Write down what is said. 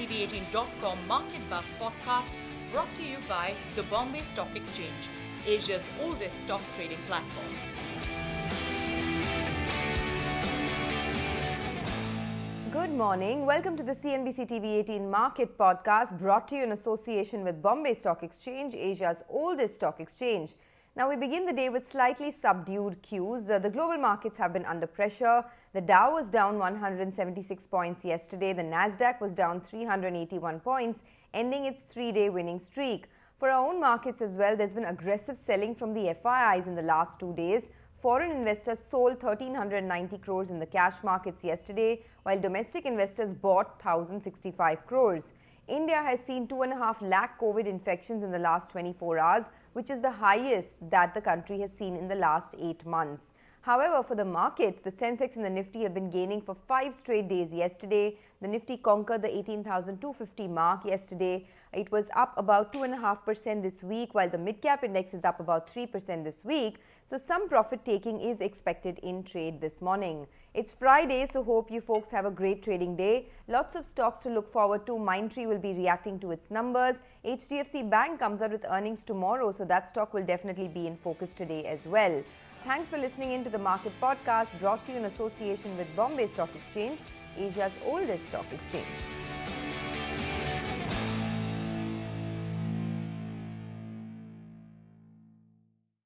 cnbctv18.com Market Buzz podcast brought to you by the Bombay Stock Exchange, Asia's oldest stock trading platform. Good morning. Welcome to the CNBC TV18 Market Podcast brought to you in association with Bombay Stock Exchange, Asia's oldest stock exchange. Now we begin the day with slightly subdued cues. The global markets have been under pressure. The Dow was down 176 points yesterday. The Nasdaq was down 381 points, ending its three-day winning streak. For our own markets as well, there's been aggressive selling from the FIIs in the last 2 days. Foreign investors sold 1,390 crores in the cash markets yesterday, while domestic investors bought 1,065 crores. India has seen 2.5 lakh COVID infections in the last 24 hours, which is the highest that the country has seen in the last 8 months. However, for the markets, the Sensex and the Nifty have been gaining for 5 straight days yesterday. The Nifty conquered the 18,250 mark yesterday. It was up about 2.5% this week, while the mid-cap index is up about 3% this week. So some profit taking is expected in trade this morning. It's Friday, so hope you folks have a great trading day. Lots of stocks to look forward to. Mindtree will be reacting to its numbers. HDFC Bank comes out with earnings tomorrow, so that stock will definitely be in focus today as well. Thanks for listening in to the Market Podcast brought to you in association with Bombay Stock Exchange, Asia's oldest stock exchange.